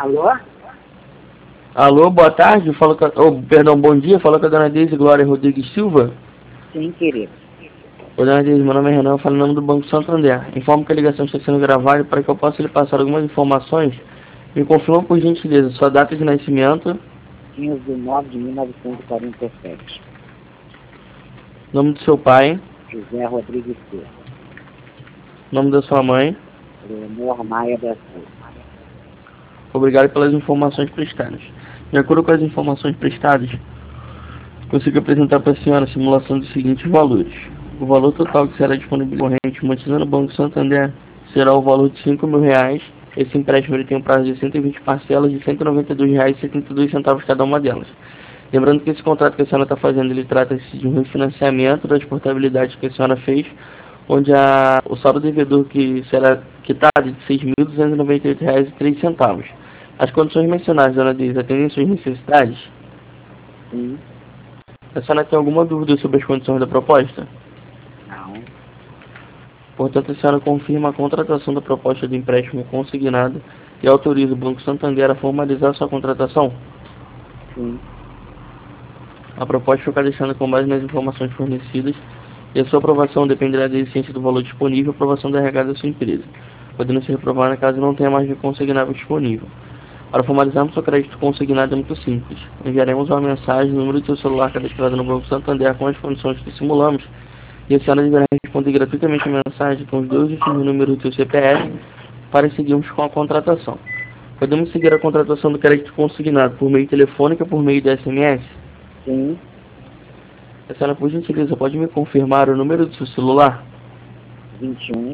Alô? Alô, boa tarde, fala com perdão, bom dia, fala com a dona Deise Glória Rodrigues Silva. Sim, querido. Ô, dona Deise, meu nome é Renan, eu falo em nome do Banco Santander. Informo que a ligação está sendo gravada para que eu possa lhe passar algumas informações. Me confirma, por gentileza, sua data de nascimento, 15 de 9 de 1947. nome do seu pai, José Rodrigues Silva. nome da sua mãe. Leonor Maia da Silva. Obrigado pelas informações prestadas. De acordo com as informações prestadas, consigo apresentar para a senhora a simulação dos seguintes valores. O valor total que será disponível corrente mantida no Banco Santander será o valor de R$ 5.000. Esse empréstimo ele tem um prazo de 120 parcelas de R$ 192,72 cada uma delas. Lembrando que esse contrato que a senhora está fazendo, ele trata-se de um refinanciamento das portabilidades que a senhora fez, onde o saldo devedor que será quitado é de R$ 6.298,03. As condições mencionadas, dona Deise, atendem suas necessidades? Sim. A senhora tem alguma dúvida sobre as condições da proposta? Não. Portanto, a senhora confirma a contratação da proposta de empréstimo consignado e autoriza o Banco Santander a formalizar sua contratação? Sim. A proposta fica deixando com base nas informações fornecidas e a sua aprovação dependerá da existência do valor disponível e aprovação da regada da sua empresa, podendo ser reprovada caso não tenha mais de consignável disponível. Para formalizarmos seu crédito consignado é muito simples. Enviaremos uma mensagem no número do seu celular cadastrado no Banco Santander com as condições que simulamos e a senhora deverá responder gratuitamente a mensagem com os dois últimos números do seu CPF para seguirmos com a contratação. Podemos seguir a contratação do crédito consignado por meio telefônico ou por meio de SMS? Sim. A senhora, por gentileza, pode me confirmar o número do seu celular? 21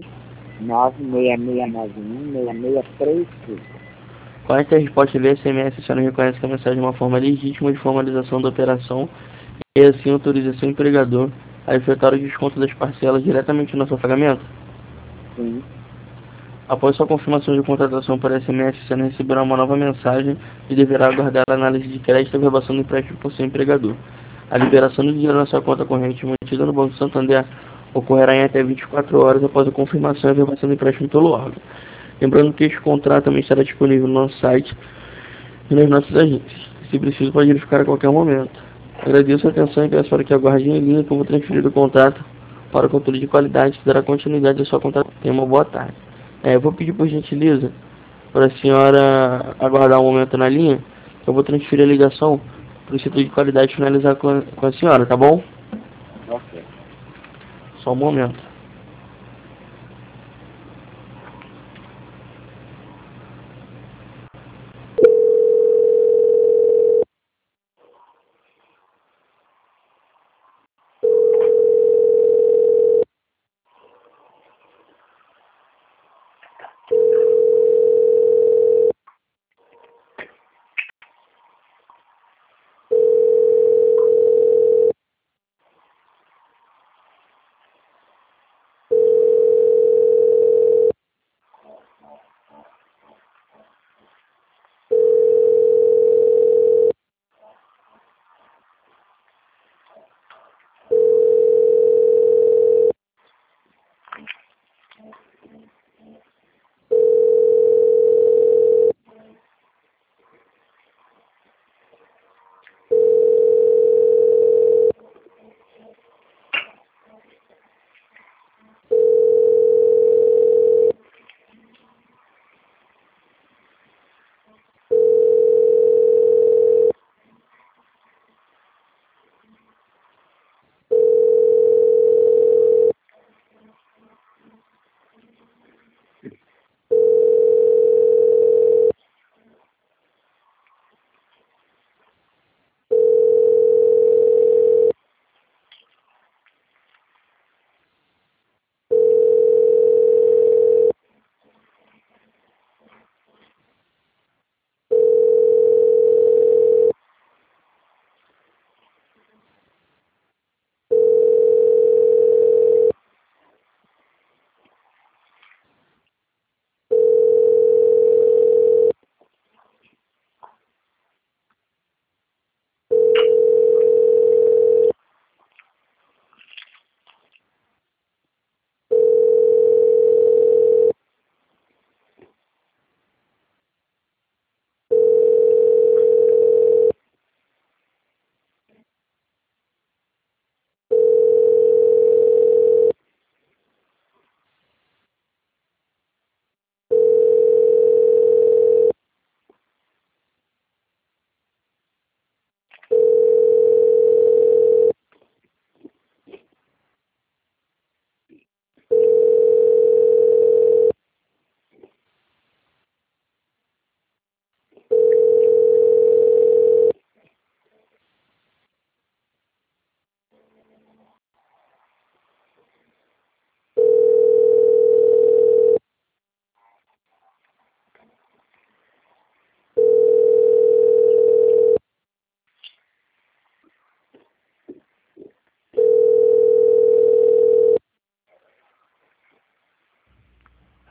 96691 6635. Com esta resposta via SMS, a senhora reconhece que a mensagem é uma forma legítima de formalização da operação e assim autoriza seu empregador a efetuar o desconto das parcelas diretamente no seu pagamento? Sim. Após sua confirmação de contratação por SMS, a senhora receberá uma nova mensagem e deverá aguardar a análise de crédito e averbação do empréstimo por seu empregador. A liberação do dinheiro na sua conta corrente mantida no Banco Santander ocorrerá em até 24 horas após a confirmação e averbação do empréstimo pelo órgão. Lembrando que este contrato também estará disponível no nosso site e nas nossas agências. Se preciso, pode verificar a qualquer momento. Agradeço a atenção e peço para que aguarde em linha que eu vou transferir o contrato para o controle de qualidade que dará continuidade à sua contratação. Tenha uma boa tarde. Eu vou pedir por gentileza para a senhora aguardar um momento na linha. Eu vou transferir a ligação para o setor de qualidade finalizar com a senhora, tá bom? Ok. Só um momento.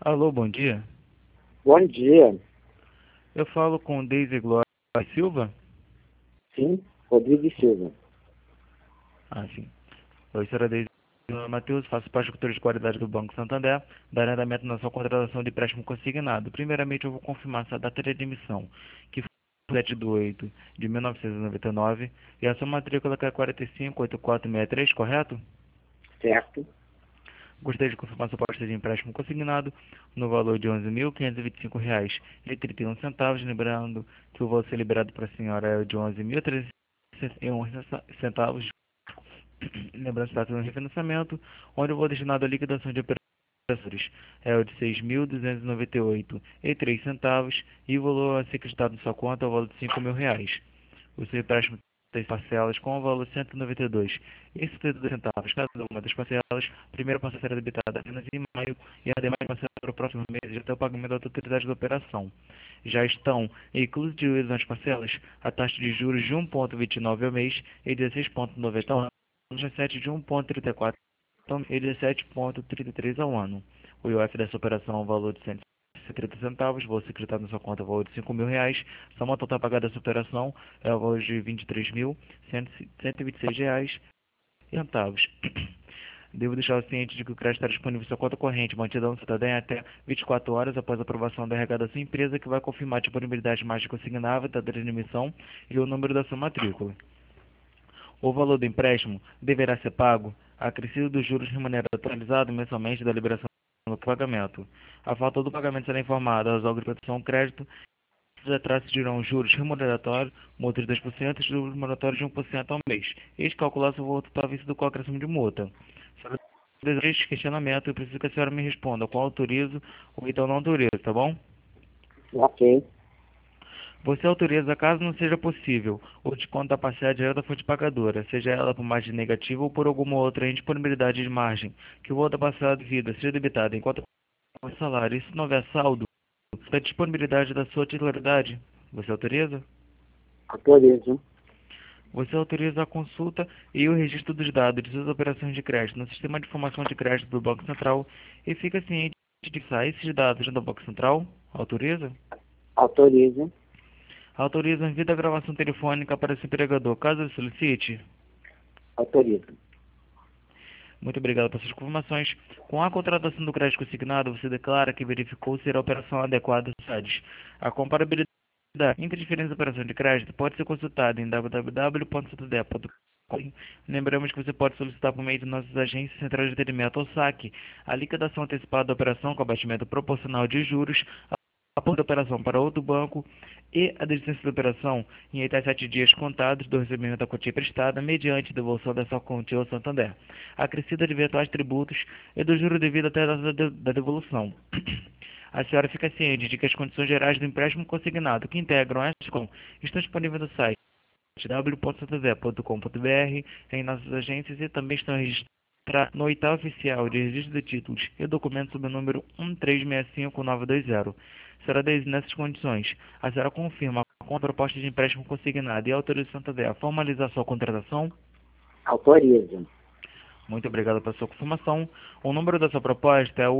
Alô, bom dia. Bom dia. Eu falo com Deise Glória Silva? Sim, Rodrigo Silva. Ah, sim. Oi, senhora Deise Matheus, faço parte do controle de qualidade do Banco Santander, darei andamento na sua contratação de empréstimo consignado. Primeiramente, eu vou confirmar sua data de admissão, que foi 7 de 8 de 1999, e a sua matrícula que é 458463, correto? Certo? Gostaria de confirmar sua proposta de empréstimo consignado no valor de R$ 11.525,31, lembrando que o valor a ser liberado para a senhora é de R$ 11.361. Lembrando que está tendo um refinanciamento, onde o valor destinado à liquidação de operações é o de R$ 6.298,03 e o valor a ser acreditado na sua conta é o valor de R$ 5.000. O seu empréstimo tem parcelas com o valor de R$ 192,72. Cada uma das parcelas, a primeira parcela será debitada apenas em maio e a demais parcelas para o próximo mês até o pagamento da totalidade da operação. Já estão incluídas nas parcelas a taxa de juros de 1,29 ao mês e 16,90 ao ano, já 7 de 1,34 e 17,33 ao ano. O IOF dessa operação é um valor de 130 centavos, vou ser acreditado na sua conta o valor de R$ 5.000. Soma total pagada dessa operação é o valor de R$ 23.126,00. Devo deixar o ciente de que o crédito está disponível em sua conta corrente, mantida no cidadão até 24 horas após a aprovação da RH da sua empresa, que vai confirmar a disponibilidade mais consignável, data de emissão e o número da sua matrícula. O valor do empréstimo deverá ser pago acrescido dos juros remunerados atualizados mensalmente da liberação do pagamento. A falta do pagamento será informada aos órgãos de proteção ao crédito. Os atrasos dirão juros remuneratórios, multa de 10% e juros remuneratórios de 1% ao mês. Eles calculam-se o valor total vencido com a acréscimo de multa. Sobre este questionamento, eu preciso que a senhora me responda qual autorizo ou então não autorizo, tá bom? Ok. Você autoriza, caso não seja possível, o desconto da parcela direta da fonte pagadora, seja ela por margem negativa ou por alguma outra indisponibilidade de margem, que o valor da parcela devida seja debitado enquanto o salário. E se não houver saldo, da disponibilidade da sua titularidade, você autoriza? Autorizo. Você autoriza a consulta e o registro dos dados de suas operações de crédito no Sistema de Informação de Crédito do Banco Central e fica ciente de que esses dados do Banco Central? Autoriza? Autorizo. Autoriza envio da gravação telefônica para esse empregador, caso ele solicite? Autorizo. Muito obrigado por suas informações. Com a contratação do crédito consignado, você declara que verificou ser a operação adequada aos SADs. A comparabilidade entre diferentes operações de crédito pode ser consultada em www.santander.com. Lembramos que você pode solicitar por meio de nossas agências centrais de atendimento ou saque a liquidação antecipada da operação com abatimento proporcional de juros, a ponta da operação para outro banco e a desistência da operação em até 7 dias contados do recebimento da quantia prestada mediante devolução dessa quantia ao Santander, acrescida de eventuais tributos e do juro devido até a data da devolução. A senhora fica ciente de que as condições gerais do empréstimo consignado que integram esta com estão disponíveis no site www.santander.com.br, em nossas agências e também estão registradas no oitavo oficial de registro de títulos e documentos sob o número 1365920. Será nessas condições, a senhora confirma com a proposta de empréstimo consignado e autoriza o Santander a formalizar sua contratação? Autorizo. Muito obrigado pela sua confirmação. O número da sua proposta é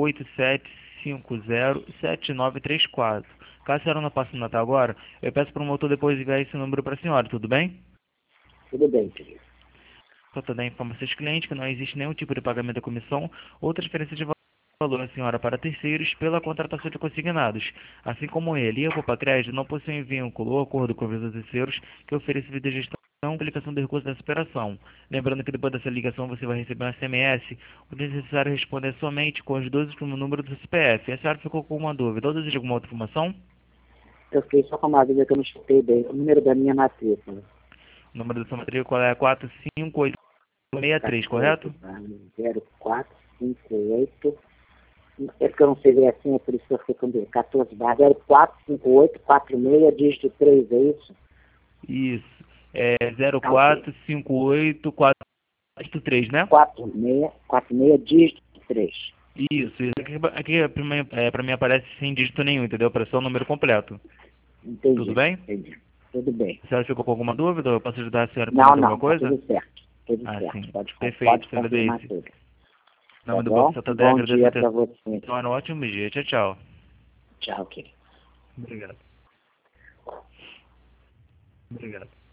87507934. Caso a senhora não passe no até agora, eu peço para o motor depois enviar esse número para a senhora, tudo bem? Tudo bem, querido. Santander informa seus clientes que não existe nenhum tipo de pagamento da comissão ou transferência de valor à senhora para terceiros pela contratação de consignados. Assim como ele e a Copa Crédito não possuem vínculo ou acordo com os terceiros que oferecem vida de gestão e aplicação de recursos dessa operação. Lembrando que depois dessa ligação você vai receber um SMS, onde é necessário responder somente com os dois últimos números do CPF. A senhora ficou com alguma dúvida ou deseja alguma outra informação? Eu fiquei só com uma dúvida que eu não escutei bem. O número da minha matrícula. O número da sua matrícula é 45863, correto? 0458. É porque eu não sei ver assim, é por isso que eu fiquei com 14 barra 045846, dígito 3, é isso? Isso. É 0458483, né? 46, dígito 3. Isso. Aqui para mim aparece sem dígito nenhum, entendeu? Aparece só o número completo. Entendi. Tudo bem? Entendi. Tudo bem. A senhora ficou com alguma dúvida? Eu posso ajudar a senhora com Não, alguma tá coisa? tudo certo. Tudo certo. Sim. Pode Perfeito, confirmar tudo. Em nome Tá do bom? Banco Santander, Bom agradeço dia a para atenção. você. Então, um ótimo dia. Tchau, tchau. Tchau, querido. Obrigado. Obrigado.